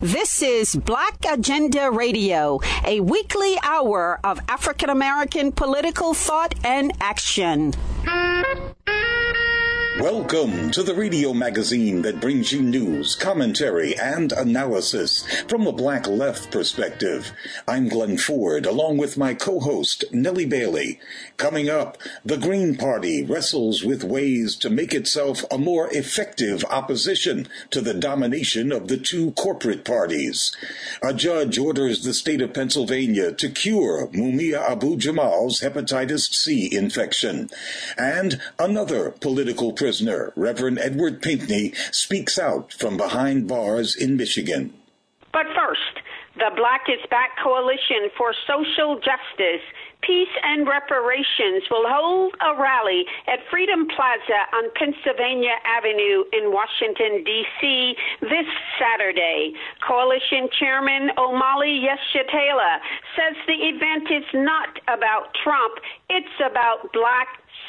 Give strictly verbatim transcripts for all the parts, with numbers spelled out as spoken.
This is Black Agenda Radio, a weekly hour of African American political thought and action. Welcome to the radio magazine that brings you news, commentary, and analysis from a black left perspective. I'm Glenn Ford, along with my co-host, Nellie Bailey. Coming up, the Green Party wrestles with ways to make itself a more effective opposition to the domination of the two corporate parties. A judge orders the state of Pennsylvania to cure Mumia Abu-Jamal's hepatitis C infection. And another political prisoner, Reverend Edward Pinkney, speaks out from behind bars in Michigan. But first, the Black is Back Coalition for Social Justice, Peace and Reparations will hold a rally at Freedom Plaza on Pennsylvania Avenue in Washington, D C this Saturday. Coalition Chairman Omali Yeshitela says the event is not about Trump, it's about Black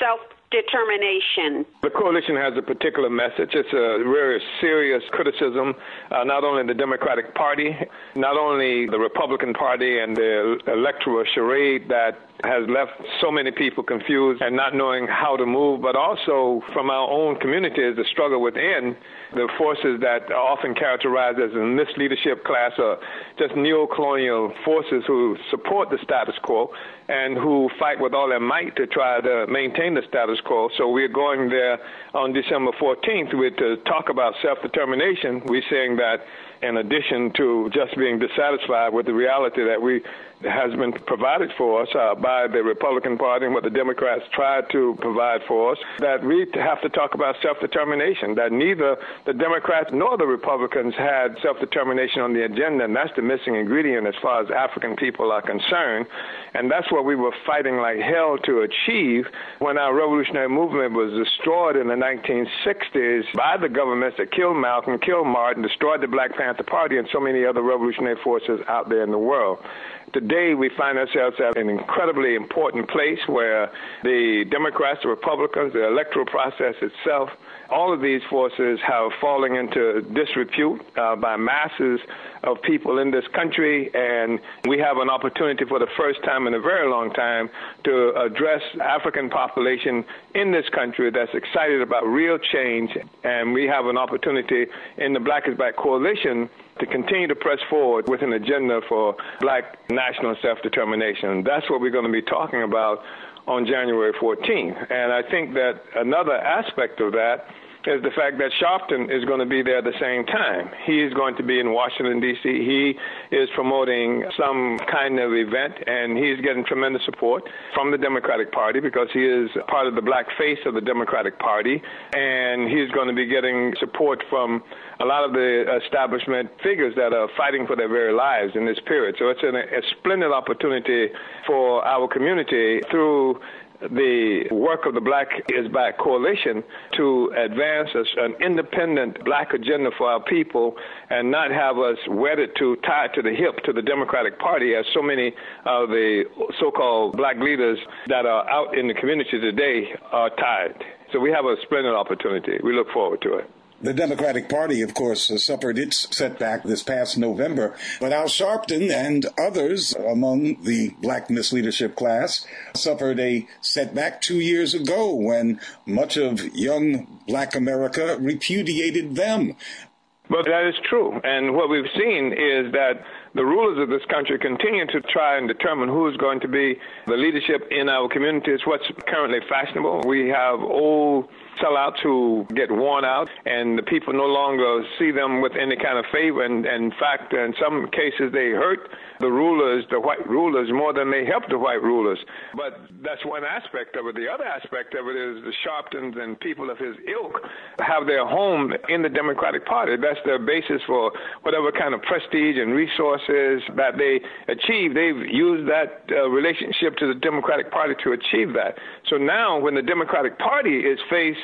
self-determination. The coalition has a particular message. It's a very serious criticism, uh, not only the Democratic Party, not only the Republican Party and the electoral charade that has left so many people confused and not knowing how to move, but also from our own communities, the struggle within the forces that are often characterized as a misleadership class or just neo-colonial forces who support the status quo and who fight with all their might to try to maintain the status quo. So we're going there on December fourteenth with, to talk about self-determination. We're saying that in addition to just being dissatisfied with the reality that we has been provided for us uh, by the Republican Party and what the Democrats tried to provide for us, that we have to talk about self-determination, that neither the Democrats nor the Republicans had self-determination on the agenda, and that's the missing ingredient as far as African people are concerned. And that's what we were fighting like hell to achieve when our revolutionary movement was destroyed in the nineteen sixties by the governments that killed Malcolm, killed Martin, destroyed the Black Panther Party and so many other revolutionary forces out there in the world. Today, we find ourselves at an incredibly important place where the Democrats, the Republicans, the electoral process itself, all of these forces have fallen into disrepute uh, by masses of people in this country, and we have an opportunity for the first time in a very long time to address African population in this country that's excited about real change, and we have an opportunity in the Black is Back Coalition to continue to press forward with an agenda for Black national self-determination. That's what we're going to be talking about on January fourteenth. And I think that another aspect of that is the fact that Sharpton is going to be there at the same time. He is going to be in Washington, D C He is promoting some kind of event, and he's getting tremendous support from the Democratic Party because he is part of the black face of the Democratic Party, and he's going to be getting support from a lot of the establishment figures that are fighting for their very lives in this period. So it's an, a splendid opportunity for our community through the work of the Black is Back Coalition to advance a, an independent black agenda for our people and not have us wedded to, tied to the hip to the Democratic Party as so many of the so-called black leaders that are out in the community today are tied. So we have a splendid opportunity. We look forward to it. The Democratic Party, of course, suffered its setback this past November, but Al Sharpton and others among the black misleadership class suffered a setback two years ago when much of young black America repudiated them. But that is true. And what we've seen is that the rulers of this country continue to try and determine who is going to be the leadership in our communities, what's currently fashionable. We have old sellouts who get worn out, and the people no longer see them with any kind of favor. And, and in fact, in some cases, they hurt the rulers, the white rulers, more than they help the white rulers. But that's one aspect of it. The other aspect of it is the Sharptons and people of his ilk have their home in the Democratic Party. That's their basis for whatever kind of prestige and resources that they achieve. They've used that uh, relationship to the Democratic Party to achieve that. So now when the Democratic Party is faced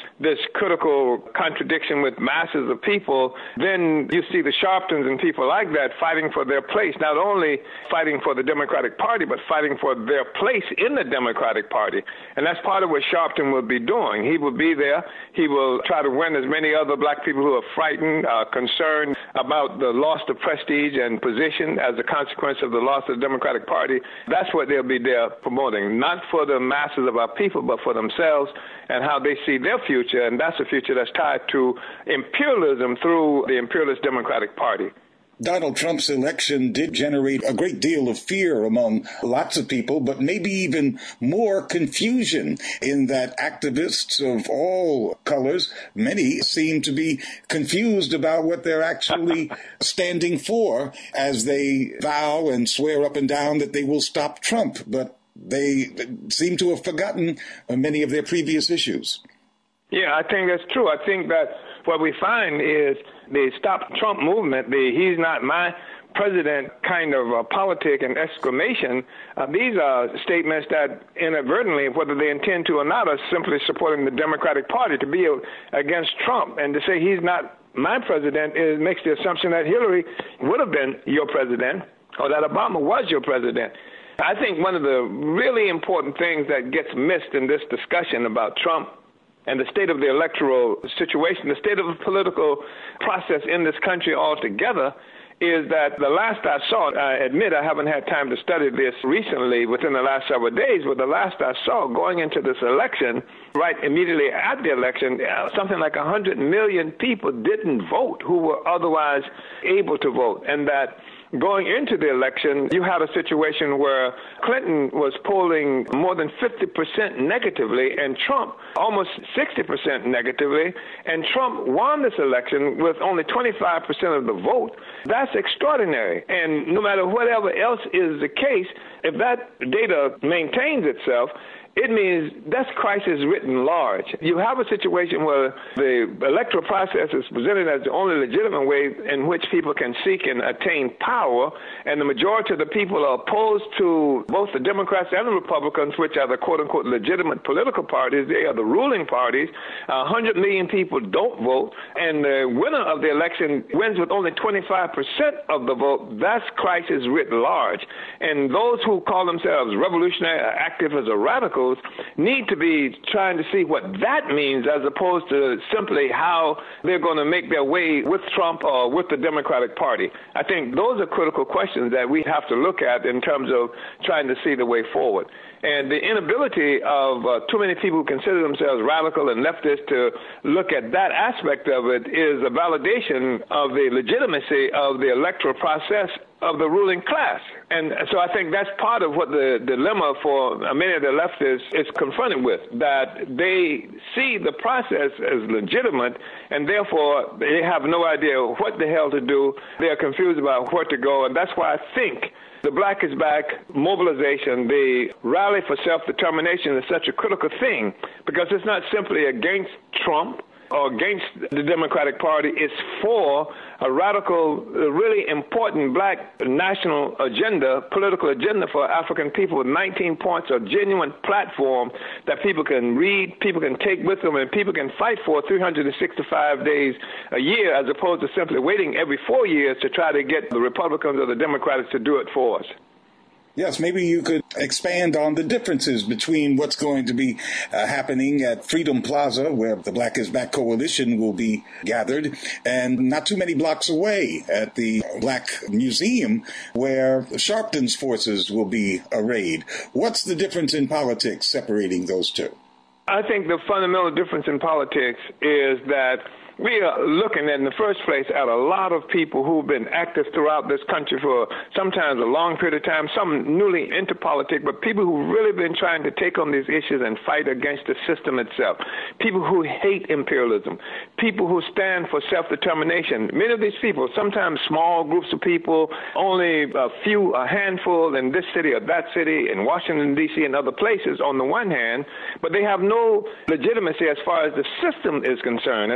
this critical contradiction with masses of people, then you see the Sharptons and people like that fighting for their place, not only fighting for the Democratic Party, but fighting for their place in the Democratic Party. And that's part of what Sharpton will be doing. He will be there. He will try to win as many other black people who are frightened, uh, concerned about the loss of prestige and position as a consequence of the loss of the Democratic Party. That's what they'll be there promoting, not for the masses of our people, but for themselves and how they see their future. And that's a future that's tied to imperialism through the imperialist Democratic Party. Donald Trump's election did generate a great deal of fear among lots of people, but maybe even more confusion in that activists of all colors, many seem to be confused about what they're actually standing for as they vow and swear up and down that they will stop Trump. But they seem to have forgotten many of their previous issues. Yeah, I think that's true. I think that what we find is the Stop Trump movement, the he's not my president kind of uh, politic and exclamation, uh, these are statements that inadvertently, whether they intend to or not, are simply supporting the Democratic Party to be a, against Trump. And to say he's not my president is, makes the assumption that Hillary would have been your president or that Obama was your president. I think one of the really important things that gets missed in this discussion about Trump and the state of the electoral situation, the state of the political process in this country altogether, is that the last I saw, I admit I haven't had time to study this recently within the last several days, but the last I saw going into this election, right immediately at the election, something like one hundred million people didn't vote who were otherwise able to vote. And that going into the election, you had a situation where Clinton was polling more than fifty percent negatively and Trump almost sixty percent negatively, and Trump won this election with only twenty-five percent of the vote. That's extraordinary. And no matter whatever else is the case, if that data maintains itself, it means that's crisis written large. You have a situation where the electoral process is presented as the only legitimate way in which people can seek and attain power, and the majority of the people are opposed to both the Democrats and the Republicans, which are the quote-unquote legitimate political parties. They are the ruling parties. one hundred million people don't vote, and the winner of the election wins with only twenty-five percent of the vote. That's crisis writ large. And those who call themselves revolutionary, activists, or radicals need to be trying to see what that means as opposed to simply how they're going to make their way with Trump or with the Democratic Party. I think those are critical questions that we have to look at in terms of trying to see the way forward. And the inability of uh, too many people who consider themselves radical and leftist to look at that aspect of it is a validation of the legitimacy of the electoral process of the ruling class. And so I think that's part of what the dilemma for many of the leftists is confronted with, that they see the process as legitimate, and therefore they have no idea what the hell to do. They're confused about where to go, and that's why I think the Black is Back mobilization, the rally for self-determination is such a critical thing, because it's not simply against Trump or against the Democratic Party. It's for a radical, really important black national agenda, political agenda for African people with nineteen points, a genuine platform that people can read, people can take with them, and people can fight for three hundred sixty-five days a year, as opposed to simply waiting every four years to try to get the Republicans or the Democrats to do it for us. Yes, maybe you could expand on the differences between what's going to be uh, happening at Freedom Plaza, where the Black is Back Coalition will be gathered, and not too many blocks away at the Black Museum, where Sharpton's forces will be arrayed. What's the difference in politics separating those two? I think the fundamental difference in politics is that we are looking in the first place at a lot of people who've been active throughout this country for sometimes a long period of time, some newly into politics, but people who've really been trying to take on these issues and fight against the system itself, people who hate imperialism, people who stand for self-determination. Many of these people, sometimes small groups of people, only a few, a handful in this city or that city, in Washington, D C and other places on the one hand, but they have no legitimacy as far as the system is concerned, as far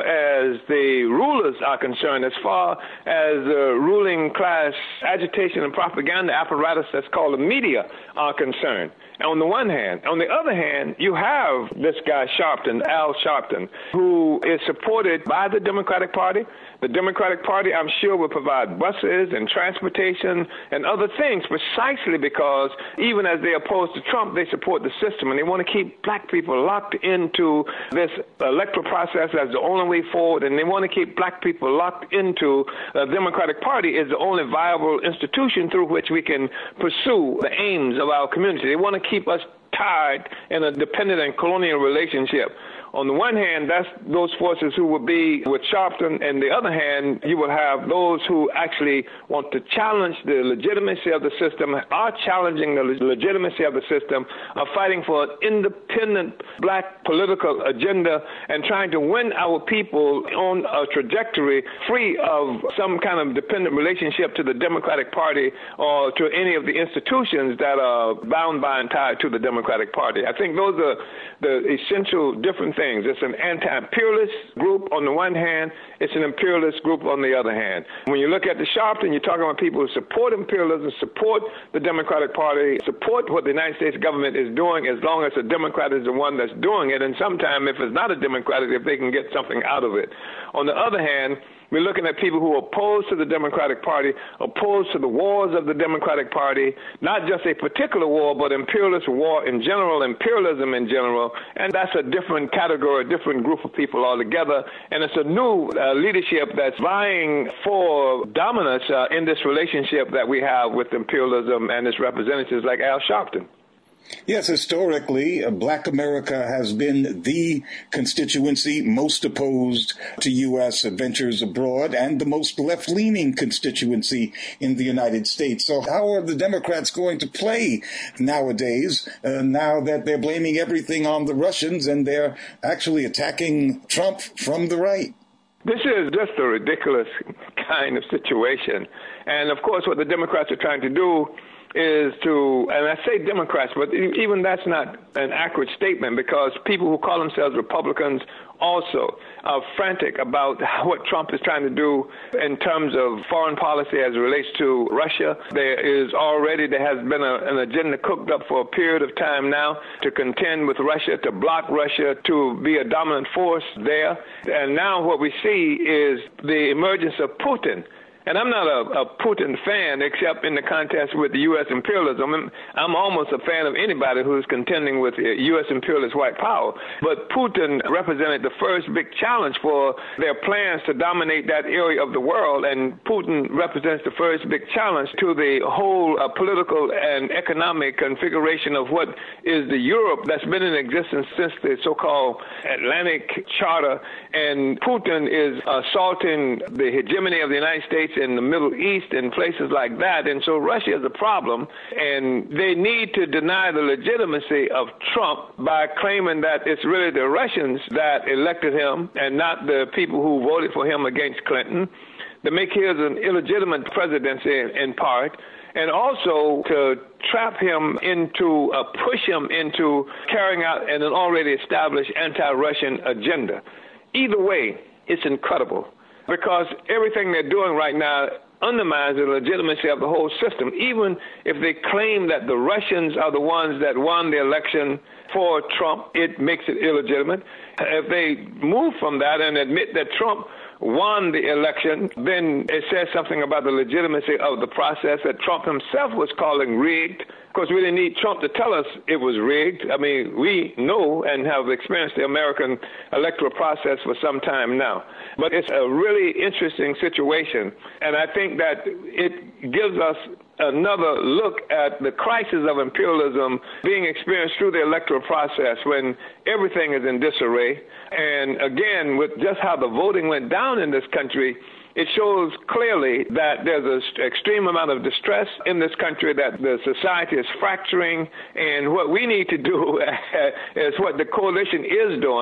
as the rulers are concerned, as far as the ruling class agitation and propaganda apparatus that's called the media are concerned. On the one hand. On the other hand, you have this guy Sharpton, Al Sharpton, who is supported by the Democratic Party. The Democratic Party, I'm sure, will provide buses and transportation and other things precisely because even as they oppose to Trump, they support the system, and they want to keep black people locked into this electoral process as the only way forward, and they want to keep black people locked into the Democratic Party as the only viable institution through which we can pursue the aims of our community. They want to keep us tied in a dependent and colonial relationship. On the one hand, that's those forces who will be with Sharpton, and the other hand, you will have those who actually want to challenge the legitimacy of the system, are challenging the legitimacy of the system, are fighting for an independent black political agenda and trying to win our people on a trajectory free of some kind of dependent relationship to the Democratic Party or to any of the institutions that are bound by and tied to the Democratic Party. I think those are the essential different things. It's an anti-imperialist group on the one hand. It's an imperialist group on the other hand. When you look at the Sharpton, you're talking about people who support imperialism, support the Democratic Party, support what the United States government is doing as long as a Democrat is the one that's doing it. And sometimes if it's not a Democrat, if they can get something out of it. On the other hand, we're looking at people who are opposed to the Democratic Party, opposed to the wars of the Democratic Party, not just a particular war, but imperialist war in general, imperialism in general. And that's a different category, a different group of people altogether. And it's a new uh, leadership that's vying for dominance uh, in this relationship that we have with imperialism and its representatives like Al Sharpton. Yes, historically, uh, Black America has been the constituency most opposed to U S ventures abroad and the most left-leaning constituency in the United States. So how are the Democrats going to play nowadays, uh, now that they're blaming everything on the Russians and they're actually attacking Trump from the right? This is just a ridiculous kind of situation. And, of course, what the Democrats are trying to do is to, and I say Democrats, but even that's not an accurate statement because people who call themselves Republicans also are frantic about what Trump is trying to do in terms of foreign policy as it relates to Russia. There is already, there has been a, an agenda cooked up for a period of time now to contend with Russia, to block Russia, to be a dominant force there. And now what we see is the emergence of Putin. And I'm not a, a Putin fan, except in the contest with the U S imperialism. I'm, I'm almost a fan of anybody who's contending with U S imperialist white power. But Putin represented the first big challenge for their plans to dominate that area of the world, and Putin represents the first big challenge to the whole uh, political and economic configuration of what is the Europe that's been in existence since the so-called Atlantic Charter. And Putin is assaulting the hegemony of the United States in the Middle East and places like that. And so Russia is a problem, and they need to deny the legitimacy of Trump by claiming that it's really the Russians that elected him and not the people who voted for him against Clinton, to make his an illegitimate presidency in part, and also to trap him into, uh, push him into carrying out an already established anti-Russian agenda. Either way, it's incredible, because everything they're doing right now undermines the legitimacy of the whole system. Even if they claim that the Russians are the ones that won the election for Trump, it makes it illegitimate. If they move from that and admit that Trump won the election, then it says something about the legitimacy of the process that Trump himself was calling rigged. Of course, we didn't need Trump to tell us it was rigged. I mean, we know and have experienced the American electoral process for some time now. But it's a really interesting situation, and I think that it gives us another look at the crisis of imperialism being experienced through the electoral process when everything is in disarray. And again, with just how the voting went down in this country, it shows clearly that there's an extreme amount of distress in this country, that the society is fracturing, and what we need to do is what the coalition is doing,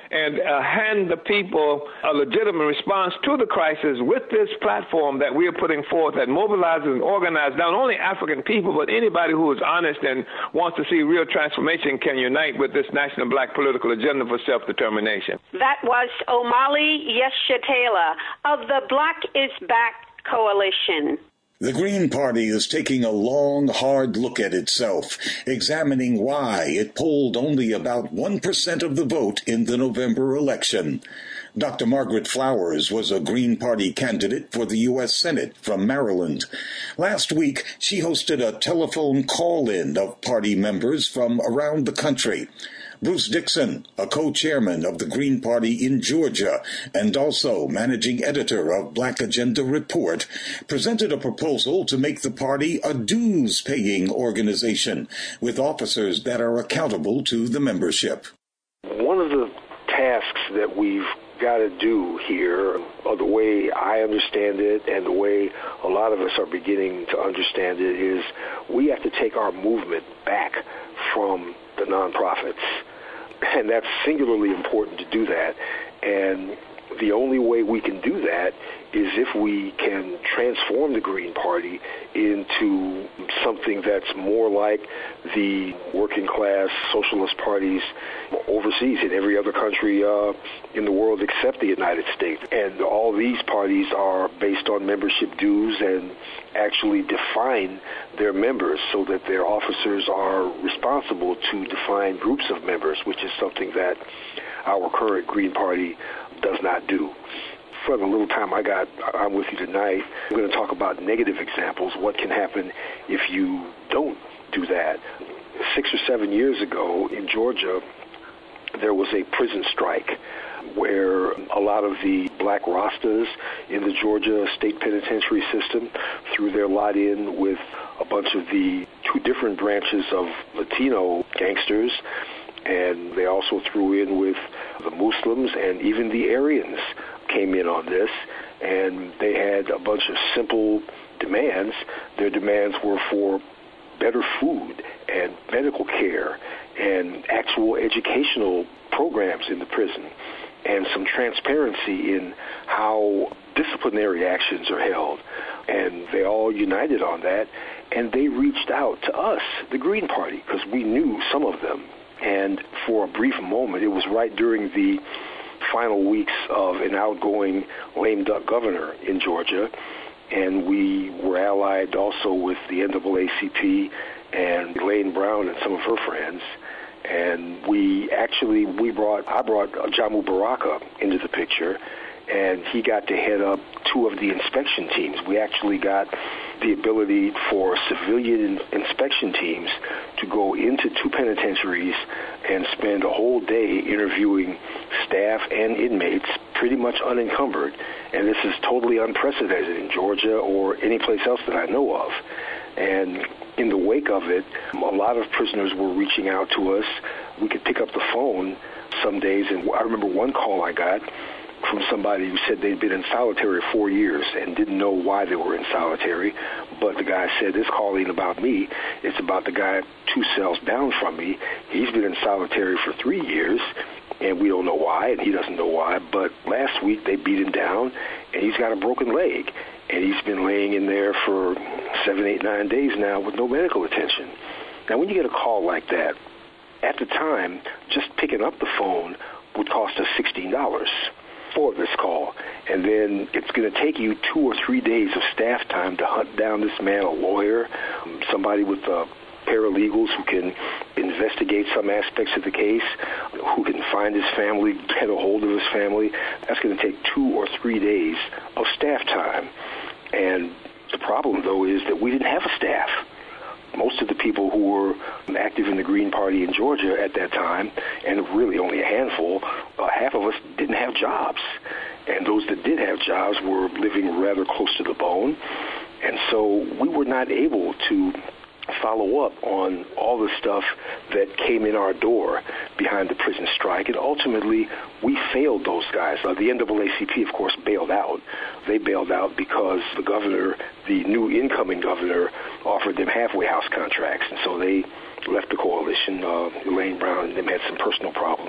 and uh, hand the people a legitimate response to the crisis with this platform that we are putting forth that mobilizes and organizes not only African people, but anybody who is honest and wants to see real transformation can unite with this national black political agenda for self-determination. That was Omali Yeshitela of the Black is Back Coalition. The Green Party is taking a long, hard look at itself, examining why it polled only about one percent of the vote in the November election. Doctor Margaret Flowers was a Green Party candidate for the U S Senate from Maryland. Last week, she hosted a telephone call-in of party members from around the country. Bruce Dixon, a co-chairman of the Green Party in Georgia and also managing editor of Black Agenda Report, presented a proposal to make the party a dues-paying organization with officers that are accountable to the membership. One of the tasks that we've got to do here, or the way I understand it and the way a lot of us are beginning to understand it, is we have to take our movement back from the nonprofits. And that's singularly important to do that. And the only way we can do that is if we can transform the Green Party into something that's more like the working class socialist parties overseas in every other country uh, in the world except the United States. And all these parties are based on membership dues and actually define their members so that their officers are responsible to define groups of members, which is something that our current Green Party does not do. For the little time I got, I'm with you tonight, I'm going to talk about negative examples, what can happen if you don't do that. Six or seven years ago in Georgia, there was a prison strike where a lot of the black Rastas in the Georgia state penitentiary system threw their lot in with a bunch of the two different branches of Latino gangsters, and they also threw in with the Muslims, and even the Aryans came in on this, and they had a bunch of simple demands. Their demands were for better food and medical care and actual educational programs in the prison and some transparency in how disciplinary actions are held. And they all united on that, and they reached out to us, the Green Party, because we knew some of them. And for a brief moment, it was right during the final weeks of an outgoing lame duck governor in Georgia, and we were allied also with the N double A C P and Elaine Brown and some of her friends. And we actually, we brought, I brought Jamu Baraka into the picture, and he got to head up two of the inspection teams. We actually got the ability for civilian inspection teams to go into two penitentiaries and spend a whole day interviewing staff and inmates pretty much unencumbered. And this is totally unprecedented in Georgia or any place else that I know of. And in the wake of it, a lot of prisoners were reaching out to us. We could pick up the phone some days, and I remember one call I got from somebody who said they'd been in solitary four years and didn't know why they were in solitary. But the guy said, this call ain't about me. It's about the guy two cells down from me. He's been in solitary for three years, and we don't know why, and he doesn't know why. But last week they beat him down, and he's got a broken leg. And he's been laying in there for seven, eight, nine days now with no medical attention. Now, when you get a call like that, at the time, just picking up the phone would cost us sixteen dollars for this call. And then it's going to take you two or three days of staff time to hunt down this man, a lawyer, somebody with uh, paralegals who can investigate some aspects of the case, who can find his family, get a hold of his family. That's going to take two or three days of staff time. And the problem, though, is that we didn't have a staff. Most of the people who were active in the Green Party in Georgia at that time, and really only a handful, uh, half of us didn't have jobs. And those that did have jobs were living rather close to the bone. And so we were not able to follow up on all the stuff that came in our door behind the prison strike. And ultimately, we failed those guys. Uh, the N double A C P, of course, bailed out. They bailed out because the governor, the new incoming governor, offered them halfway house contracts. And so they left the coalition. Uh, Elaine Brown and them had some personal problems,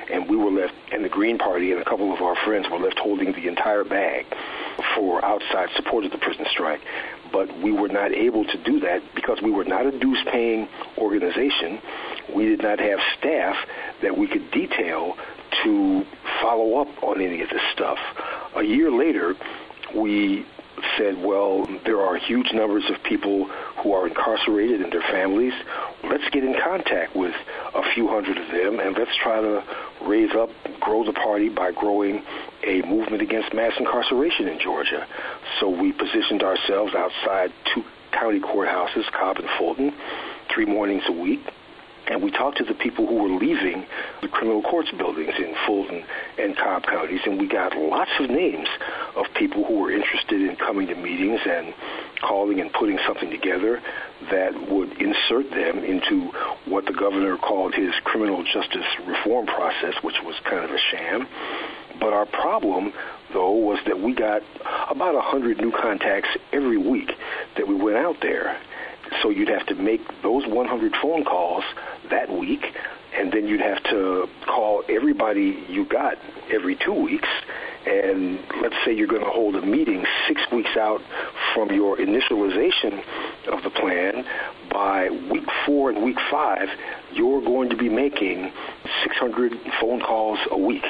and we were left, and the Green Party and a couple of our friends were left holding the entire bag for outside support of the prison strike. But we were not able to do that because we were not a dues-paying organization. We did not have staff that we could detail to follow up on any of this stuff. A year later, we said, well, there are huge numbers of people who are incarcerated and their families. Let's get in contact with a few hundred of them, and let's try to raise up, grow the party by growing a movement against mass incarceration in Georgia. So we positioned ourselves outside two county courthouses, Cobb and Fulton, three mornings a week. And we talked to the people who were leaving the criminal courts buildings in Fulton and Cobb counties, and we got lots of names of people who were interested in coming to meetings and calling and putting something together that would insert them into what the governor called his criminal justice reform process, which was kind of a sham. But our problem, though, was that we got about one hundred new contacts every week that we went out there. So you'd have to make those one hundred phone calls that week, and then you'd have to call everybody you got every two weeks. And let's say you're going to hold a meeting six weeks out from your initialization of the plan. By week four and week five, you're going to be making six hundred phone calls a week.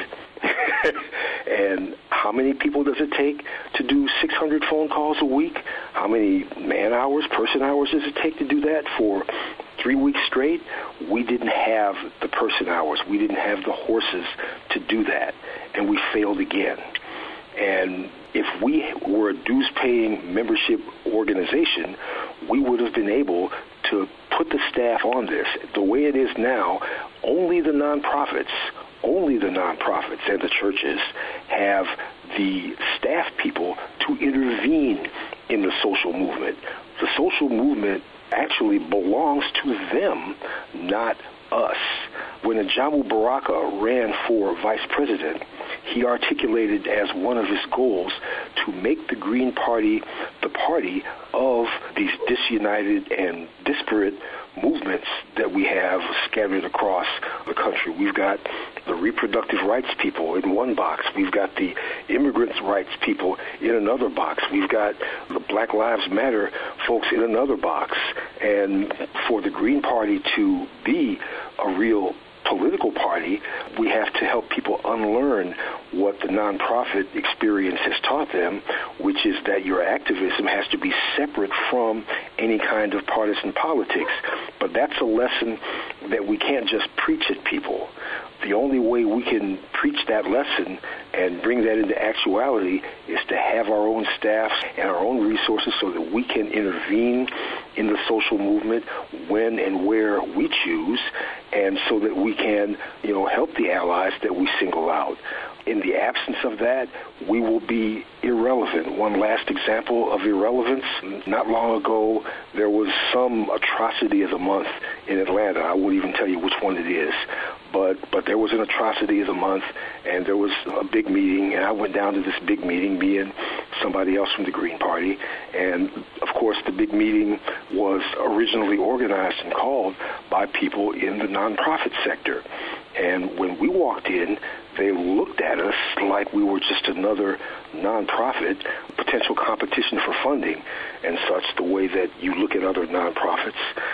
And how many people does it take to do six hundred phone calls a week? How many man hours, person hours does it take to do that for three weeks straight? We didn't have the person hours. We didn't have the horses to do that, and we failed again. And if we were a dues-paying membership organization, we would have been able to put the staff on this. The way it is now, only the nonprofits Only the nonprofits and the churches have the staff people to intervene in the social movement. The social movement actually belongs to them, not us. When Ajamu Baraka ran for vice president, he articulated as one of his goals to make the Green Party the party of these disunited and disparate movements that we have scattered across the country. We've got the reproductive rights people in one box. We've got the immigrants' rights people in another box. We've got the Black Lives Matter folks in another box. And for the Green Party to be a real political party, we have to help people unlearn what the nonprofit experience has taught them, which is that your activism has to be separate from any kind of partisan politics. But that's a lesson that we can't just preach at people. The only way we can preach that lesson and bring that into actuality is to have our own staff and our own resources so that we can intervene in the social movement when and where we choose, and so that we can, you know, help the allies that we single out. In the absence of that, we will be irrelevant. One last example of irrelevance. Not long ago, there was some atrocity of the month in Atlanta. I won't even tell you which one it is. But but there was an atrocity of the month, and there was a big meeting, and I went down to this big meeting, me and somebody else from the Green Party. And, of course, the big meeting was originally organized and called by people in the nonprofit sector. And when we walked in, they looked at us like we were just another nonprofit, potential competition for funding and such, the way that you look at other nonprofits.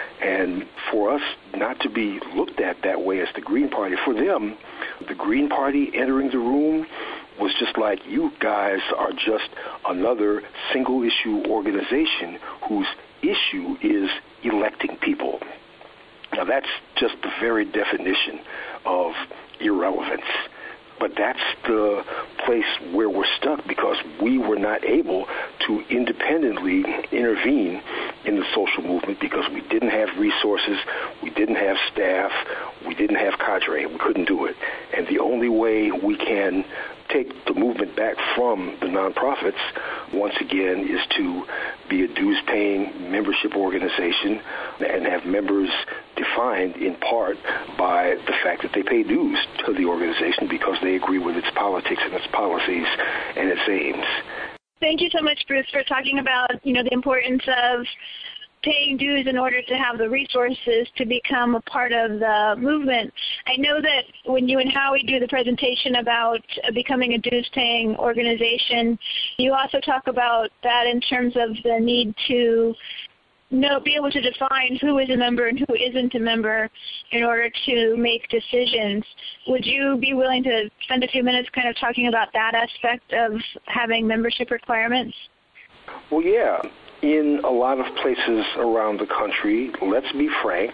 And for us not to be looked at that way as the Green Party, for them, the Green Party entering the room was just like, you guys are just another single-issue organization whose issue is electing people. Now, that's just the very definition of irrelevance. But that's the place where we're stuck because we were not able to independently intervene in the social movement because we didn't have resources, we didn't have staff, we didn't have cadre. We couldn't do it. And the only way we can take the movement back from the nonprofits, once again, is to be a dues-paying membership organization and have members defined in part by the fact that they pay dues to the organization because they agree with its politics and its policies and its aims. Thank you so much, Bruce, for talking about, you know, the importance of paying dues in order to have the resources to become a part of the movement. I know that when you and Howie do the presentation about becoming a dues-paying organization, you also talk about that in terms of the need to know, be able to define who is a member and who isn't a member in order to make decisions. Would you be willing to spend a few minutes kind of talking about that aspect of having membership requirements? Well, yeah. In a lot of places around the country, let's be frank,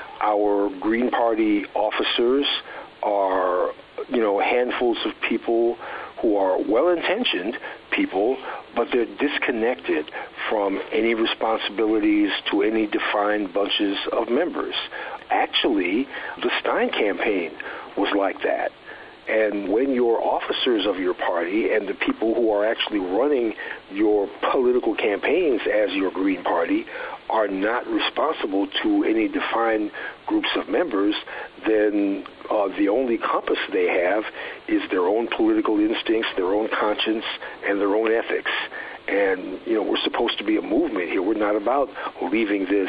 our Green Party officers are, you know, handfuls of people who are well-intentioned people, but they're disconnected from any responsibilities to any defined bunches of members. Actually, the Stein campaign was like that. And when your officers of your party and the people who are actually running your political campaigns as your Green Party are not responsible to any defined groups of members, then uh, the only compass they have is their own political instincts, their own conscience, and their own ethics. And, you know, we're supposed to be a movement here. We're not about leaving this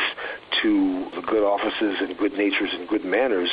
to the good offices and good natures and good manners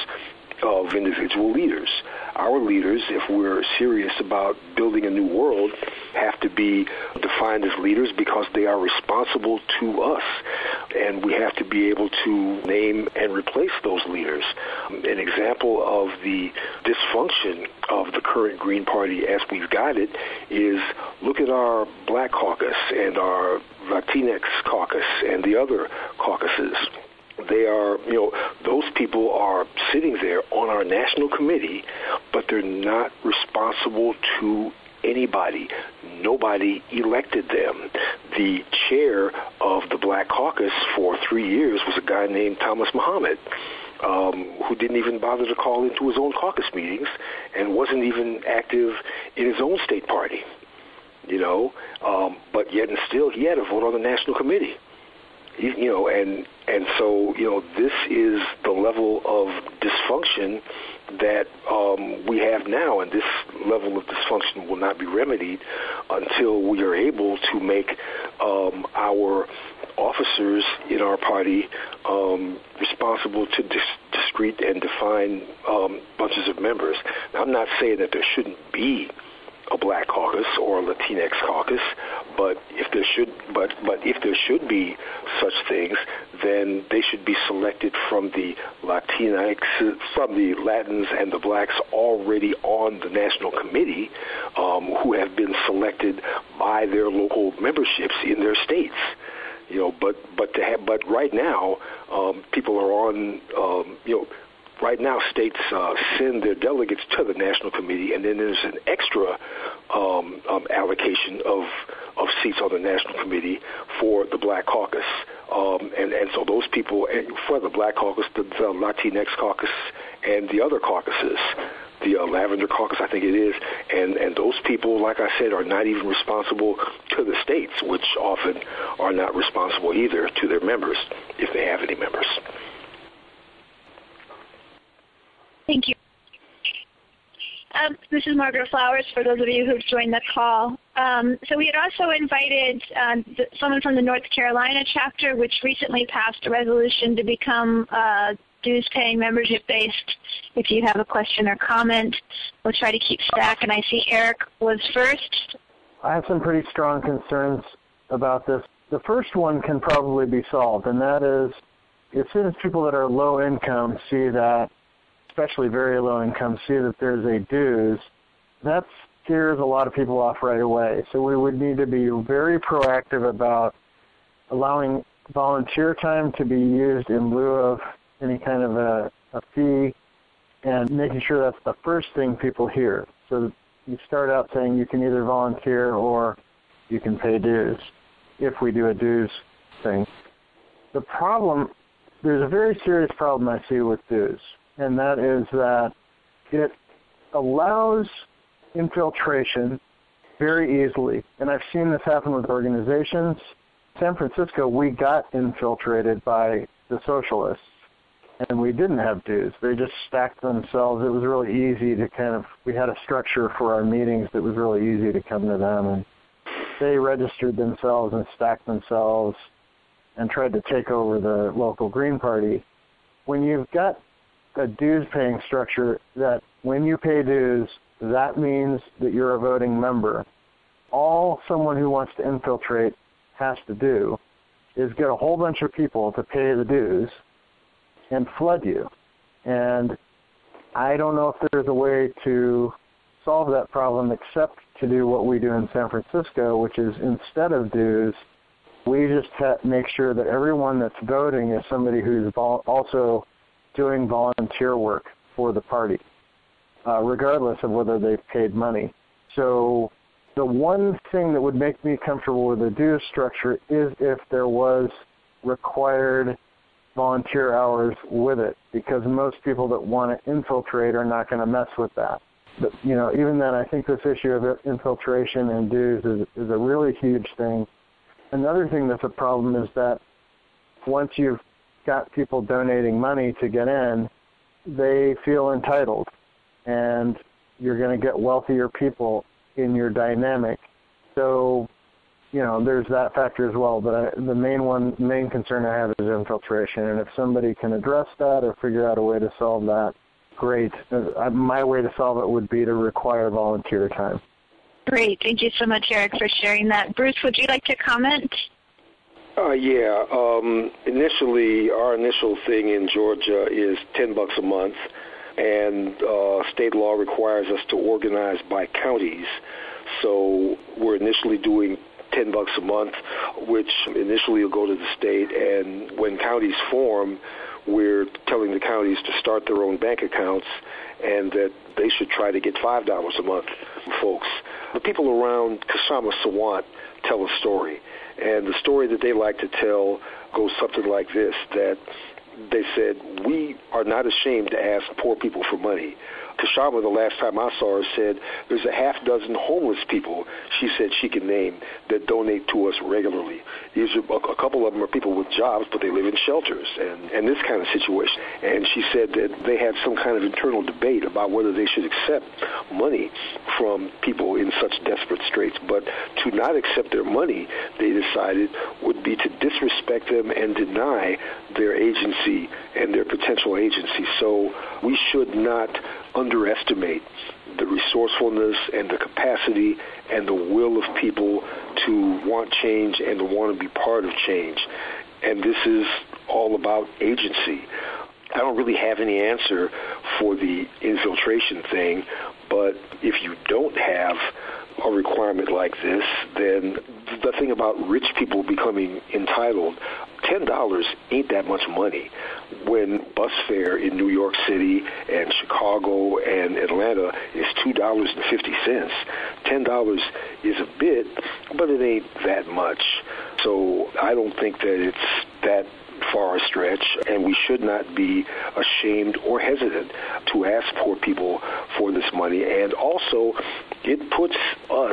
of individual leaders. Our leaders, if we're serious about building a new world, have to be defined as leaders because they are responsible to us. And we have to be able to name and replace those leaders. An example of the dysfunction of the current Green Party as we've got it is look at our Black Caucus and our Latinx Caucus and the other caucuses. They are, you know, those people are sitting there on our national committee, but they're not responsible to anybody. Nobody elected them. The chair of the Black Caucus for three years was a guy named Thomas Muhammad, um, who didn't even bother to call into his own caucus meetings and wasn't even active in his own state party, you know, um, but yet and still he had a vote on the national committee. You, you know, and and so, you know, this is the level of dysfunction that um, we have now, and this level of dysfunction will not be remedied until we are able to make um, our officers in our party um, responsible to dis- discrete and defined um, bunches of members. Now, I'm not saying that there shouldn't be a Black Caucus or a Latinx caucus, but if there should, but but if there should be such things, then they should be selected from the Latinx, from the Latins and the Blacks already on the national committee, um, who have been selected by their local memberships in their states. You know, but but to have, but right now, um, people are on, um, you know. Right now, states uh, send their delegates to the National Committee, and then there's an extra um, um, allocation of of seats on the National Committee for the Black Caucus. Um, and, and so those people, for the Black Caucus, the, the Latinx Caucus, and the other caucuses, the uh, Lavender Caucus, I think it is, and, and those people, like I said, are not even responsible to the states, which often are not responsible either to their members, if they have any members. Thank you. Um, this is Margaret Flowers, for those of you who've joined the call. Um, so we had also invited um, the, someone from the North Carolina chapter, which recently passed a resolution to become uh, dues-paying membership-based. If you have a question or comment, we'll try to keep stack. And I see Eric was first. I have some pretty strong concerns about this. The first one can probably be solved, and that is as soon as people that are low income see that, especially very low income, see that there's a dues, that scares a lot of people off right away. So we would need to be very proactive about allowing volunteer time to be used in lieu of any kind of a, a fee, and making sure that's the first thing people hear. So you start out saying you can either volunteer or you can pay dues if we do a dues thing. The problem, there's a very serious problem I see with dues, and that is that it allows infiltration very easily. And I've seen this happen with organizations. San Francisco, we got infiltrated by the socialists, and we didn't have dues. They just stacked themselves. It was really easy to kind of, we had a structure for our meetings that was really easy to come to them, and they registered themselves and stacked themselves and tried to take over the local Green Party. When you've got a dues-paying structure that when you pay dues, that means that you're a voting member, all someone who wants to infiltrate has to do is get a whole bunch of people to pay the dues and flood you. And I don't know if there's a way to solve that problem except to do what we do in San Francisco, which is instead of dues, we just ha- make sure that everyone that's voting is somebody who's vol- also doing volunteer work for the party, uh, regardless of whether they've paid money. So the one thing that would make me comfortable with the dues structure is if there was required volunteer hours with it, because most people that want to infiltrate are not going to mess with that. But, you know, even then, I think this issue of infiltration and dues is, is a really huge thing. Another thing that's a problem is that once you've got people donating money to get in, they feel entitled, and you're going to get wealthier people in your dynamic. So, you know, there's that factor as well. But I, the main one, main concern I have is infiltration, and if somebody can address that or figure out a way to solve that, great. Uh, my way to solve it would be to require volunteer time. Great. Thank you so much, Eric, for sharing that. Bruce, would you like to comment? Uh, yeah. Um, initially, our initial thing in Georgia is ten bucks a month, and uh, state law requires us to organize by counties. So we're initially doing ten bucks a month, which initially will go to the state, and when counties form, we're telling the counties to start their own bank accounts and that they should try to get five dollars a month from folks. The people around Kshama Sawant tell a story, and the story that they like to tell goes something like this, that they said, we are not ashamed to ask poor people for money. Kshama, the last time I saw her, said there's a half dozen homeless people she said she can name that donate to us regularly. These are, a couple of them are people with jobs, but they live in shelters and, and this kind of situation. And she said that they had some kind of internal debate about whether they should accept money from people in such desperate straits. But to not accept their money, they decided, would be to disrespect them and deny their agency and their potential agency. So we should not underestimate the resourcefulness and the capacity and the will of people to want change and to want to be part of change. And this is all about agency. I don't really have any answer for the infiltration thing, but if you don't have a requirement like this, then the thing about rich people becoming entitled, ten dollars ain't that much money. When bus fare in New York City and Chicago and Atlanta is two dollars and fifty cents, ten dollars is a bit, but it ain't that much. So I don't think that it's that far a stretch, and we should not be ashamed or hesitant to ask poor people for this money. And also, it puts us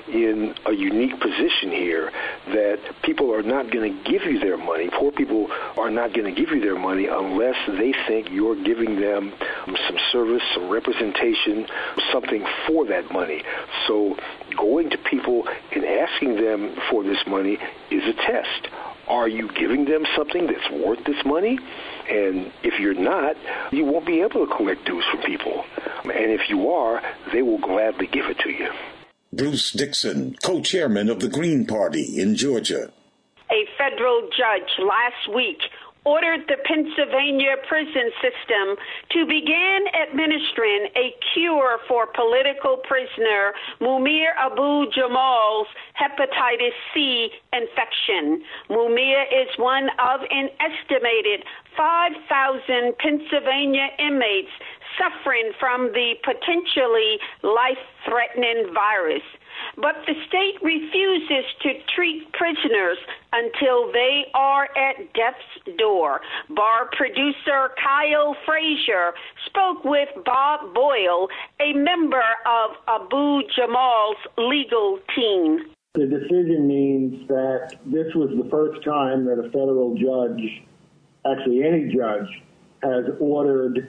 in a unique position here that people are not going to give you their money. Poor people are not going to give you their money unless they think you're giving them some service, some representation, something for that money. So going to people and asking them for this money is a test. Are you giving them something that's worth this money? And if you're not, you won't be able to collect dues from people. And if you are, they will gladly give it to you. Bruce Dixon, co-chairman of the Green Party in Georgia. A federal judge last week ordered the Pennsylvania prison system to begin administering a cure for political prisoner Mumia Abu-Jamal's hepatitis C infection. Mumia is one of an estimated five thousand Pennsylvania inmates suffering from the potentially life-threatening virus. But the state refuses to treat prisoners until they are at death's door. Bar producer Kyle Frazier spoke with Bob Boyle, a member of Abu Jamal's legal team. The decision means that this was the first time that a federal judge, actually any judge, has ordered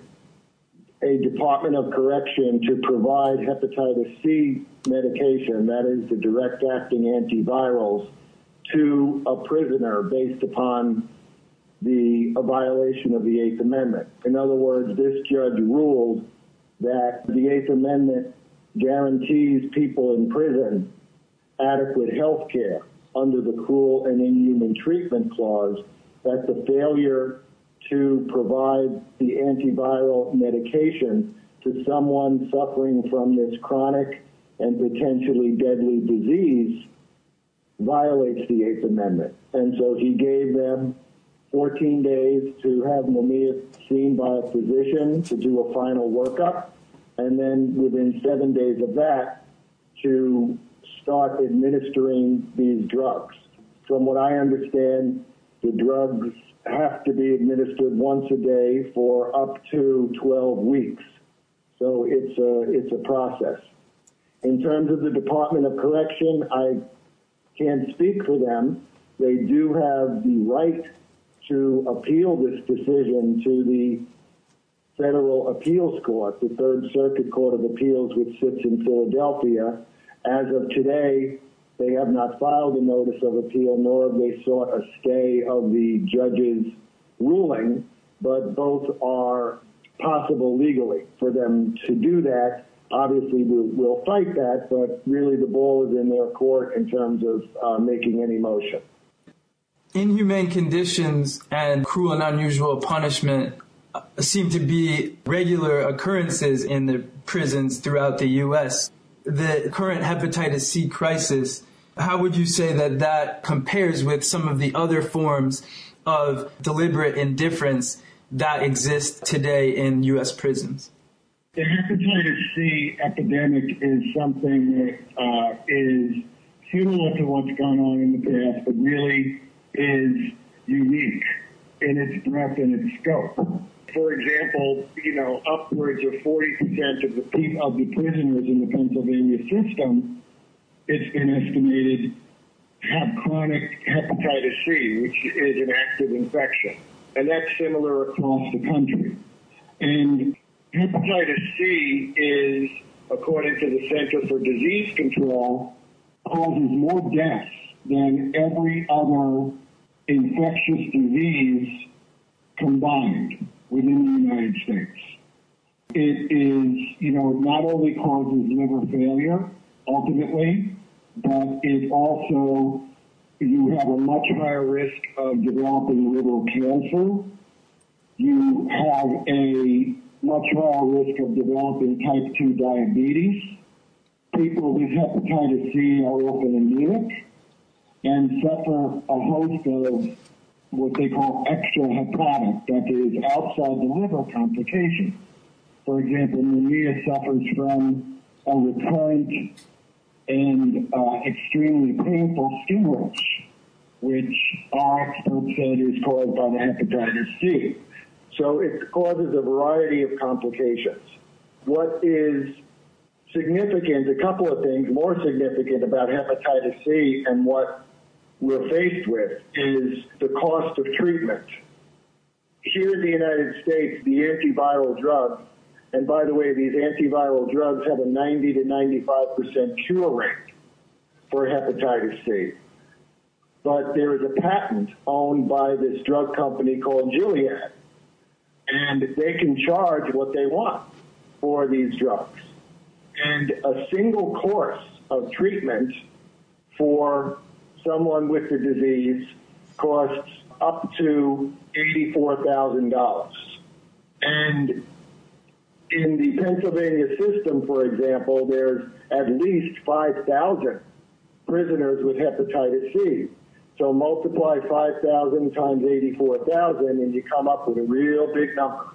a Department of Correction to provide hepatitis C medication, that is the direct-acting antivirals, to a prisoner based upon the a violation of the Eighth Amendment. In other words, this judge ruled that the Eighth Amendment guarantees people in prison adequate health care under the cruel and inhuman treatment clause, that the failure to provide the antiviral medication to someone suffering from this chronic and potentially deadly disease violates the Eighth Amendment. And so he gave them fourteen days to have Mumia seen by a physician to do a final workup, and then within seven days of that to start administering these drugs. From what I understand, the drugs have to be administered once a day for up to twelve weeks. So it's a, it's a process. In terms of the Department of Correction, I can't speak for them. They do have the right to appeal this decision to the Federal Appeals Court, the Third Circuit Court of Appeals, which sits in Philadelphia. As of today, they have not filed a notice of appeal, nor have they sought a stay of the judge's ruling, but both are possible legally for them to do that. Obviously, we'll, we'll fight that, but really the ball is in their court in terms of uh, making any motion. Inhumane conditions and cruel and unusual punishment seem to be regular occurrences in the prisons throughout the U S The current hepatitis C crisis, how would you say that that compares with some of the other forms of deliberate indifference that exist today in U S prisons? The hepatitis C epidemic is something that uh, is similar to what's gone on in the past, but really is unique in its breadth and its scope. For example, you know, upwards of forty percent of the pe- of the prisoners in the Pennsylvania system, it's been estimated, have chronic hepatitis C, which is an active infection. And that's similar across the country. And hepatitis C is, according to the Center for Disease Control, causes more deaths than every other infectious disease combined within the United States. It is, you know, not only causes liver failure, ultimately, but it also, you have a much higher risk of developing liver cancer. You have a much higher risk of developing type two diabetes. People with hepatitis C are often anemic and suffer a host of what they call extrahepatic, that is, outside the liver complications. For example, Mumia suffers from a recurrent and uh, extremely painful skin rash, which our experts said is caused by the hepatitis C. So it causes a variety of complications. What is significant, a couple of things more significant about hepatitis C and what we're faced with is the cost of treatment. Here in the United States, the antiviral drugs, and by the way, these antiviral drugs have a ninety to ninety-five percent cure rate for hepatitis C. But there is a patent owned by this drug company called Gilead, and they can charge what they want for these drugs. And a single course of treatment for someone with the disease costs up to eighty-four thousand dollars. And in the Pennsylvania system, for example, there's at least five thousand prisoners with hepatitis C. So multiply five thousand times eighty-four thousand and you come up with a real big number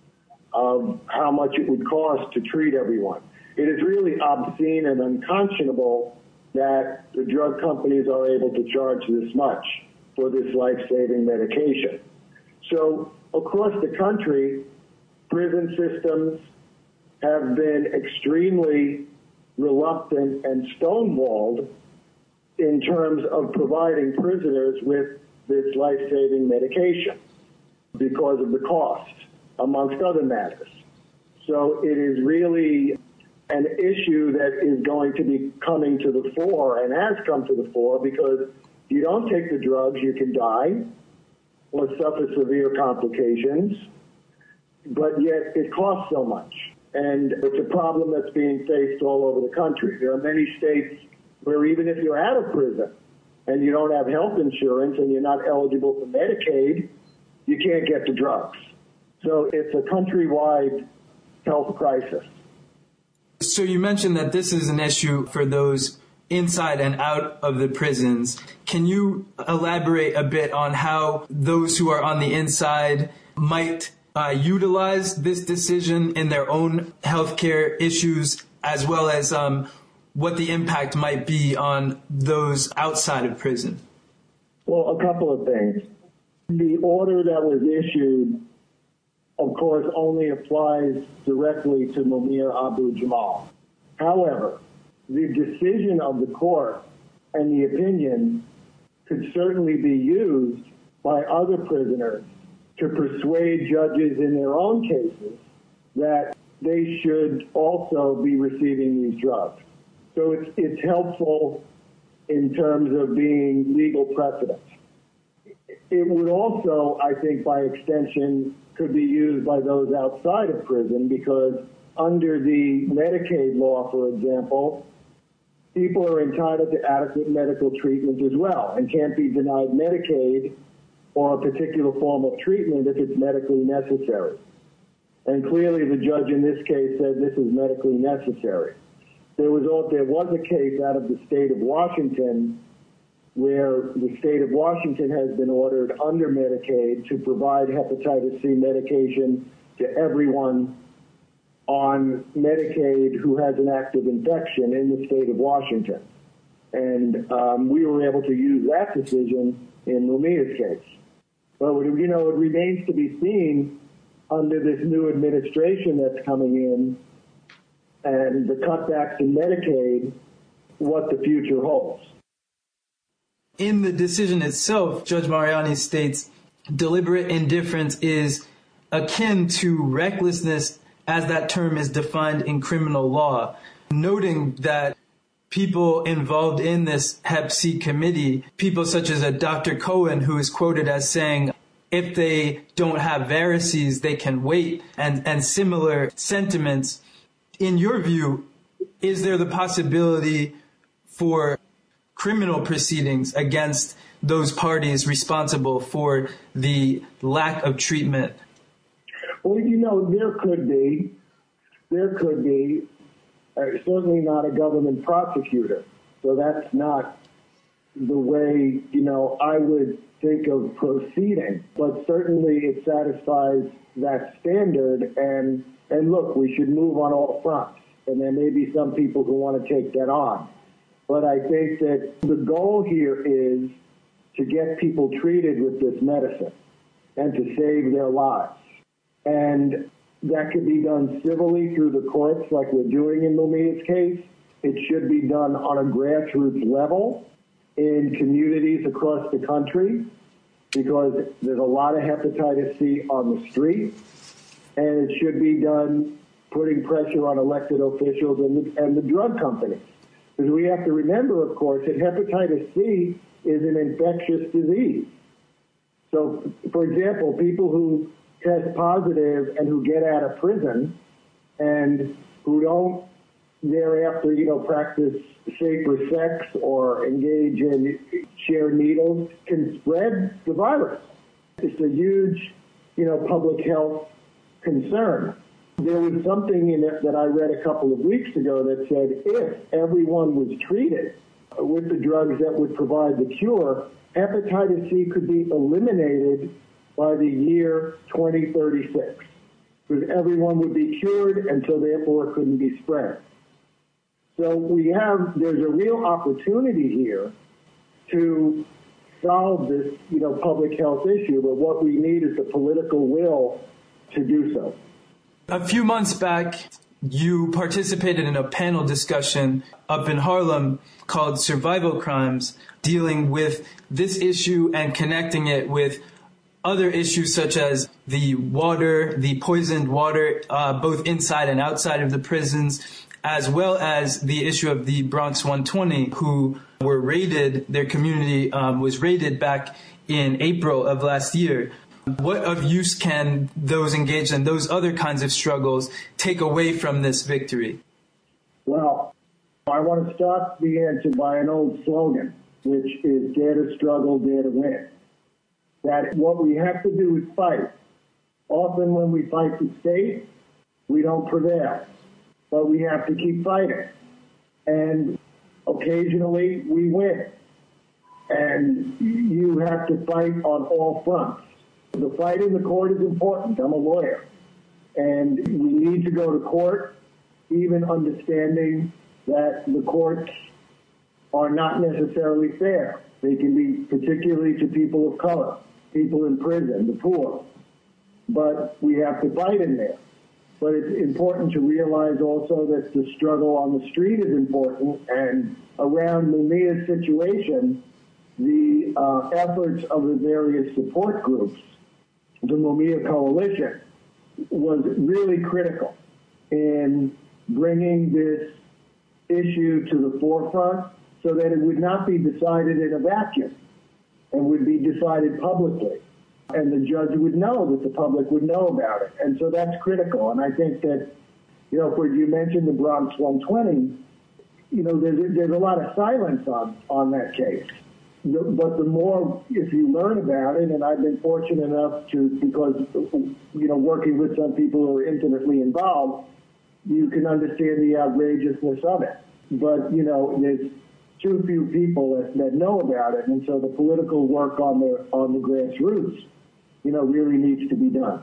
of how much it would cost to treat everyone. It is really obscene and unconscionable that the drug companies are able to charge this much for this life-saving medication. So across the country, prison systems have been extremely reluctant and stonewalled in terms of providing prisoners with this life-saving medication because of the cost, amongst other matters. So it is really an issue that is going to be coming to the fore and has come to the fore because If you don't take the drugs, you can die or suffer severe complications, but yet it costs so much. And it's a problem that's being faced all over the country. There are many states where even if you're out of prison and you don't have health insurance and you're not eligible for Medicaid, you can't get the drugs. So it's a countrywide health crisis. So you mentioned that this is an issue for those inside and out of the prisons. Can you elaborate a bit on how those who are on the inside might uh, utilize this decision in their own healthcare issues, as well as um, what the impact might be on those outside of prison? Well, a couple of things. The order that was issued, of course, only applies directly to Mumia Abu-Jamal. However, the decision of the court and the opinion could certainly be used by other prisoners to persuade judges in their own cases that they should also be receiving these drugs. So it's, it's helpful in terms of being legal precedent. It would also, I think, by extension, could be used by those outside of prison, because under the Medicaid law, for example, people are entitled to adequate medical treatment as well and can't be denied Medicaid or a particular form of treatment if it's medically necessary. And clearly the judge in this case said this is medically necessary. There was, there was a case out of the state of Washington where the state of Washington has been ordered under Medicaid to provide hepatitis C medication to everyone on Medicaid who has an active infection in the state of Washington. And um, we were able to use that decision in Mumia's case. But, you know, it remains to be seen under this new administration that's coming in and the cutbacks in Medicaid, what the future holds. In the decision itself, Judge Mariani states, deliberate indifference is akin to recklessness as that term is defined in criminal law, noting that people involved in this Hep C committee, people such as a Doctor Cohen, who is quoted as saying, if they don't have varices, they can wait, and, and similar sentiments. In your view, is there the possibility for criminal proceedings against those parties responsible for the lack of treatment? Well, you know, there could be. There could be. Uh, certainly not a government prosecutor. So that's not the way, you know, I would think of proceeding. But certainly it satisfies that standard. And, and look, we should move on all fronts. And there may be some people who want to take that on. But I think that the goal here is to get people treated with this medicine and to save their lives. And that could be done civilly through the courts like we're doing in Mumia's case. It should be done on a grassroots level in communities across the country, because there's a lot of hepatitis C on the street. And it should be done putting pressure on elected officials and the, and the drug companies. Because we have to remember, of course, that hepatitis C is an infectious disease. So, for example, people who test positive and who get out of prison and who don't thereafter, you know, practice safer sex or engage in share needles can spread the virus. It's a huge, you know, public health concern. There was something in it that I read a couple of weeks ago that said if everyone was treated with the drugs that would provide the cure, hepatitis C could be eliminated by the year twenty thirty-six, because everyone would be cured and so therefore it couldn't be spread. So we have, there's a real opportunity here to solve this, you know, public health issue, but what we need is the political will to do so. A few months back, you participated in a panel discussion up in Harlem called Survival Crimes, dealing with this issue and connecting it with other issues such as the water, the poisoned water, uh, both inside and outside of the prisons, as well as the issue of the Bronx one twenty, who were raided, their community um, was raided back in April of last year. What of use can those engaged in those other kinds of struggles take away from this victory? Well, I want to start the answer by an old slogan, which is dare to struggle, dare to win. That what we have to do is fight. Often when we fight the state, we don't prevail, but we have to keep fighting. And occasionally we win. And you have to fight on all fronts. The fight in the court is important. I'm a lawyer. And we need to go to court, even understanding that the courts are not necessarily fair. They can be particularly to people of color, people in prison, the poor. But we have to fight in there. But it's important to realize also that the struggle on the street is important. And around Mumia's situation, the uh, efforts of the various support groups, the Mumia Coalition, was really critical in bringing this issue to the forefront so that it would not be decided in a vacuum and would be decided publicly. And the judge would know that the public would know about it. And so that's critical. And I think that, you know, for you mentioned the Bronx one twenty, you know, there's, there's a lot of silence on, on that case. The, but the more, if you learn about it, and I've been fortunate enough to, because, you know, working with some people who are intimately involved, you can understand the outrageousness of it. But, you know, there's too few people that, that know about it. And so the political work on the on the grassroots, you know, really needs to be done.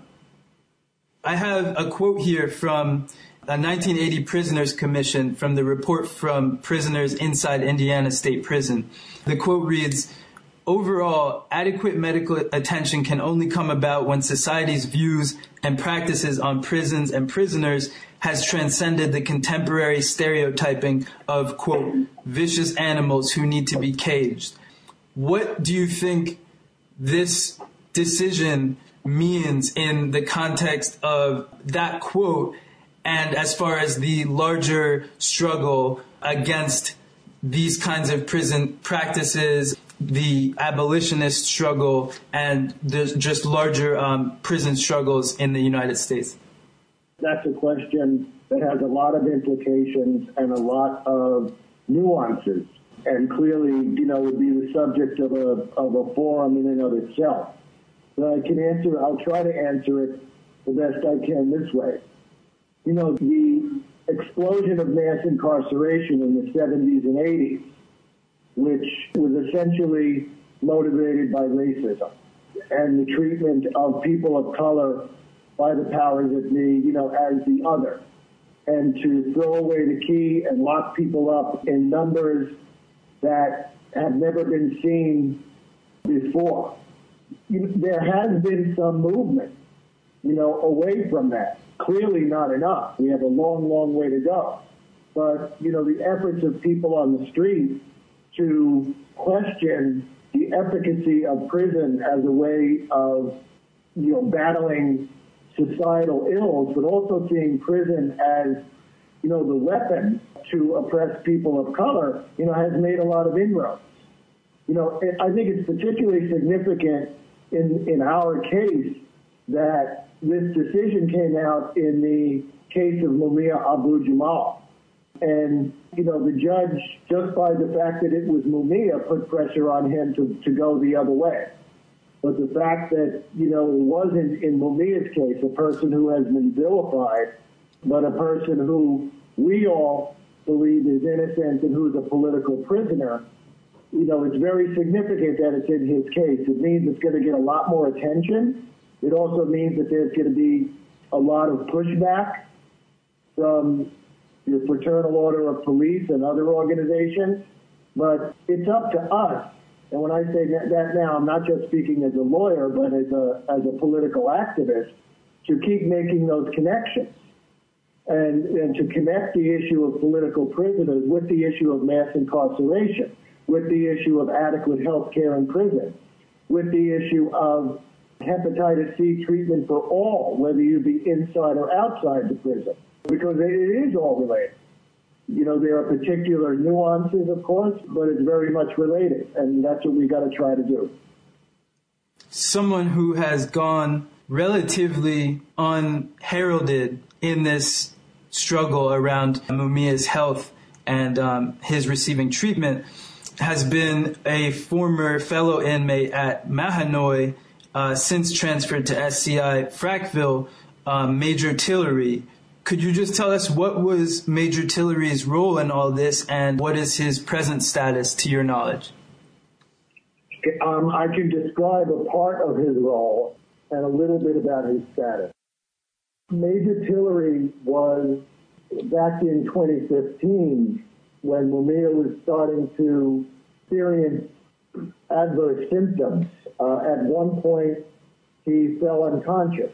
I have a quote here from a nineteen eighty Prisoners Commission from the report from prisoners inside Indiana State Prison. The quote reads, "Overall, adequate medical attention can only come about when society's views and practices on prisons and prisoners has transcended the contemporary stereotyping of, quote, vicious animals who need to be caged." What do you think this decision means in the context of that quote and as far as the larger struggle against these kinds of prison practices, the abolitionist struggle, and the just larger um, prison struggles in the United States? That's a question that has a lot of implications and a lot of nuances, and clearly, you know, would be the subject of a of a forum in and of itself. But I can answer, I'll try to answer it the best I can this way. You know, the explosion of mass incarceration in the seventies and eighties, which was essentially motivated by racism and the treatment of people of color by the powers that be, you know, as the other, and to throw away the key and lock people up in numbers that have never been seen before. You know, there has been some movement, you know, away from that. Clearly not enough. We have a long, long way to go. But, you know, the efforts of people on the street to question the efficacy of prison as a way of, you know, battling societal ills, but also seeing prison as, you know, the weapon to oppress people of color, you know, has made a lot of inroads. You know, I think it's particularly significant in, in our case that this decision came out in the case of Mumia Abu Jamal. And, you know, the judge, just by the fact that it was Mumia, put pressure on him to, to go the other way. But the fact that, you know, it wasn't in Mumia's case a person who has been vilified, but a person who we all believe is innocent and who's a political prisoner, you know, it's very significant that it's in his case. It means it's going to get a lot more attention. It also means that there's going to be a lot of pushback from the Fraternal Order of Police and other organizations. But it's up to us. And when I say that, that now, I'm not just speaking as a lawyer, but as a, as a political activist, to keep making those connections and, and to connect the issue of political prisoners with the issue of mass incarceration, with the issue of adequate health care in prison, with the issue of hepatitis C treatment for all, whether you be inside or outside the prison, because it is all related. You know, there are particular nuances, of course, but it's very much related, and that's what we got to try to do. Someone who has gone relatively unheralded in this struggle around Mumia's health and um, his receiving treatment has been a former fellow inmate at Mahanoy, uh, since transferred to S C I Frackville, uh, Major Tillery. Could you just tell us what was Major Tillery's role in all this, and what is his present status to your knowledge? Um, I can describe a part of his role and a little bit about his status. Major Tillery was, back in twenty fifteen, when Mumia was starting to experience adverse symptoms. Uh, at one point, he fell unconscious.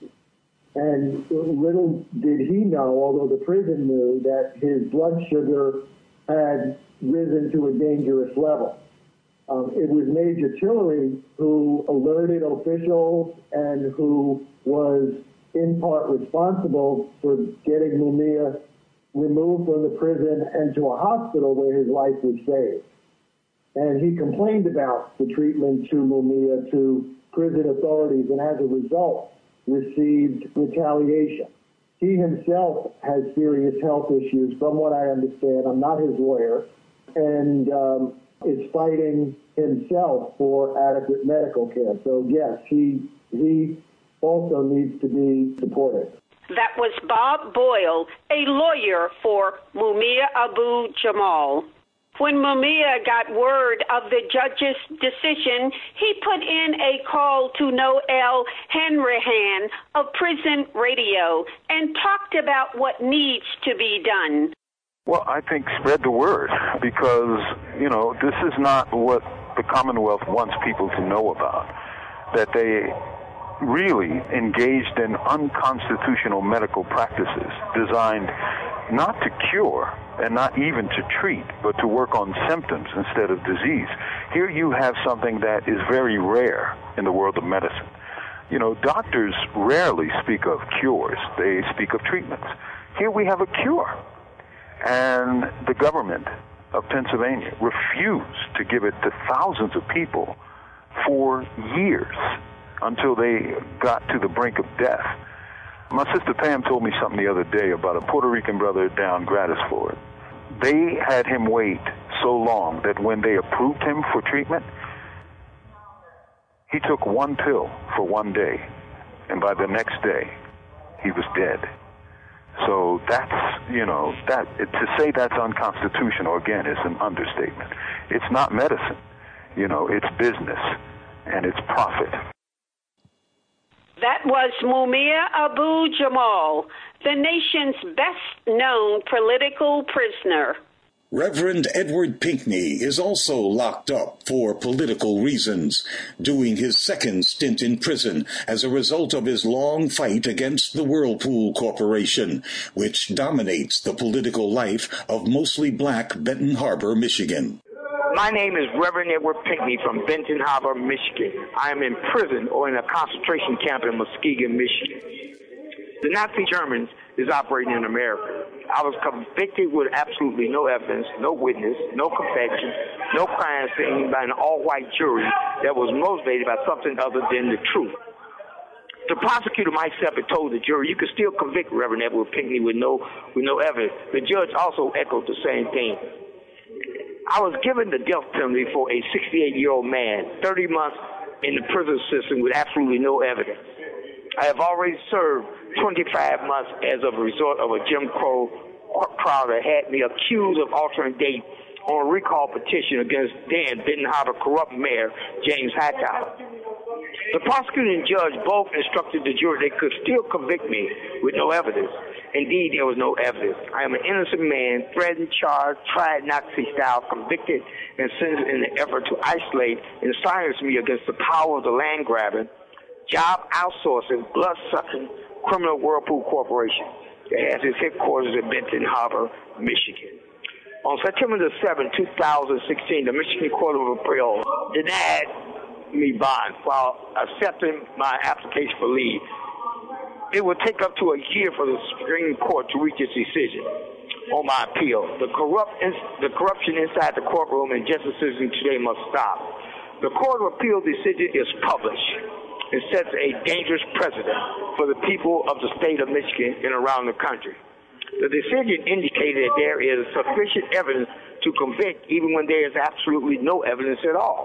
And little did he know, although the prison knew, that his blood sugar had risen to a dangerous level. Um, it was Major Tillery who alerted officials and who was in part responsible for getting Mumia removed from the prison and to a hospital where his life was saved. And he complained about the treatment to Mumia to prison authorities, and as a result, received retaliation. He himself has serious health issues, from what I understand. I'm not his lawyer, and um, is fighting himself for adequate medical care. So yes, he he also needs to be supported. That was Bob Boyle, a lawyer for Mumia Abu Jamal. When Mumia got word of the judge's decision, he put in a call to Noel Hanrahan of Prison Radio and talked about what needs to be done. Well, I think spread the word, because, you know, this is not what the Commonwealth wants people to know about, that they really engaged in unconstitutional medical practices designed not to cure and not even to treat, but to work on symptoms instead of disease. Here you have something that is very rare in the world of medicine. You know, doctors rarely speak of cures. They speak of treatments. Here we have a cure. And the government of Pennsylvania refused to give it to thousands of people for years until they got to the brink of death. My sister Pam told me something the other day about a Puerto Rican brother down Gratisford. They had him wait so long that when they approved him for treatment, he took one pill for one day, and by the next day, he was dead. So that's, you know, that to say that's unconstitutional, again, is an understatement. It's not medicine. You know, it's business, and it's profit. That was Mumia Abu Jamal, the nation's best-known political prisoner. Reverend Edward Pinkney is also locked up for political reasons, doing his second stint in prison as a result of his long fight against the Whirlpool Corporation, which dominates the political life of mostly black Benton Harbor, Michigan. My name is Reverend Edward Pinkney from Benton Harbor, Michigan. I am in prison or in a concentration camp in Muskegon, Michigan. The Nazi Germans is operating in America. I was convicted with absolutely no evidence, no witness, no confession, no crime scene by an all-white jury that was motivated by something other than the truth. The prosecutor myself had told the jury, you could still convict Reverend Edward Pinkney with no, with no evidence. The judge also echoed the same thing. I was given the death penalty for a sixty-eight-year-old man, thirty months in the prison system with absolutely no evidence. I have already served twenty-five months as a result of a Jim Crow trial that had me accused of altering date on a recall petition against then Benton Harbor corrupt mayor James Hightower. The prosecutor and judge both instructed the jury they could still convict me with no evidence. Indeed, there was no evidence. I am an innocent man, threatened, charged, tried Nazi-style, convicted, and sentenced in an effort to isolate and silence me against the power of the land-grabbing, job outsourcing, blood-sucking criminal Whirlpool Corporation that has its headquarters in Benton Harbor, Michigan. On September the seventh, two thousand sixteen, the Michigan Court of Appeal denied me bond while accepting my application for leave. It would take up to a year for the Supreme Court to reach its decision. on my appeal. The corrupt, the corruption inside the courtroom and justice system today must stop. The Court of Appeal decision is published. It sets a dangerous precedent for the people of the state of Michigan and around the country. The decision indicated that there is sufficient evidence to convict even when there is absolutely no evidence at all.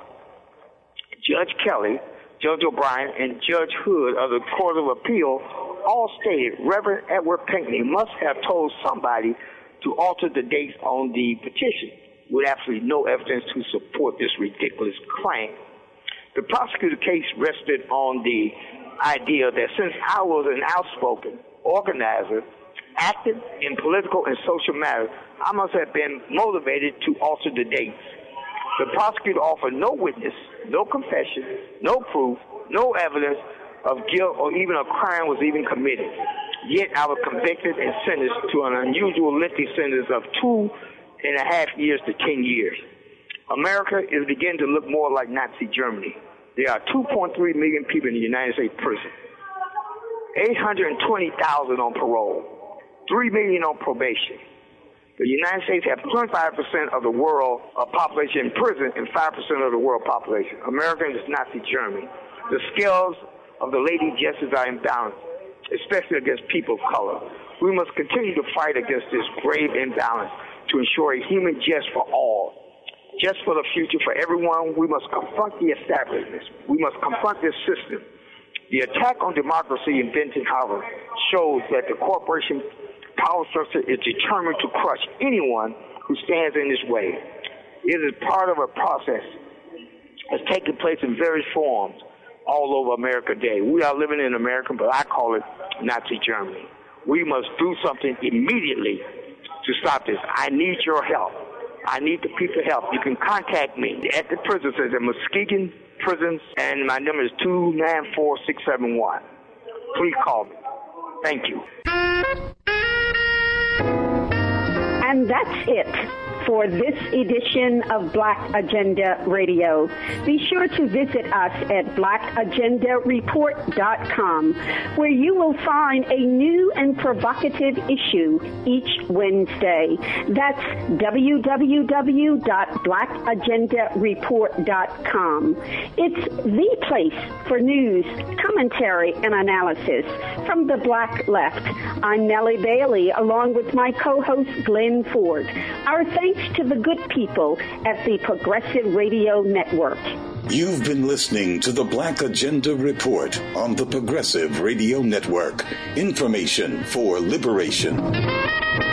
Judge Kelly, Judge O'Brien, and Judge Hood of the Court of Appeal all stated Reverend Edward Pinckney must have told somebody to alter the dates on the petition with absolutely no evidence to support this ridiculous claim. The prosecutor case rested on the idea that since I was an outspoken organizer, active in political and social matters, I must have been motivated to alter the dates. The prosecutor offered no witness, no confession, no proof, no evidence of guilt or even a crime was even committed. Yet I was convicted and sentenced to an unusual lengthy sentence of two and a half years to ten years. America is beginning to look more like Nazi Germany. There are two point three million people in the United States prison, eight hundred twenty thousand on parole, three million on probation. The United States has twenty-five percent of the world uh, population in prison and five percent of the world population. America is Nazi Germany. The scales of the Lady Justice are imbalanced, especially against people of color. We must continue to fight against this grave imbalance to ensure a human just for all. Just for the future, for everyone, we must confront the establishment. We must confront this system. The attack on democracy in Benton Harbor shows that the corporation power structure is determined to crush anyone who stands in its way. It is part of a process that's taking place in various forms all over America today. We are living in America, but I call it Nazi Germany. We must do something immediately to stop this. I need your help. I need the people's help. You can contact me at the prison center, Muskegon Prisons, and my number is two nine four, six seven one. Please call me. Thank you. And that's it for this edition of Black Agenda Radio. Be sure to visit us at black agenda report dot com, where you will find a new and provocative issue each Wednesday. That's w w w dot black agenda report dot com. It's the place for news, commentary, and analysis from the Black Left. I'm Nellie Bailey, along with my co-host Glenn Ford. Our thanks to the good people at the Progressive Radio Network. You've been listening to the Black Agenda Report on the Progressive Radio Network. Information for liberation.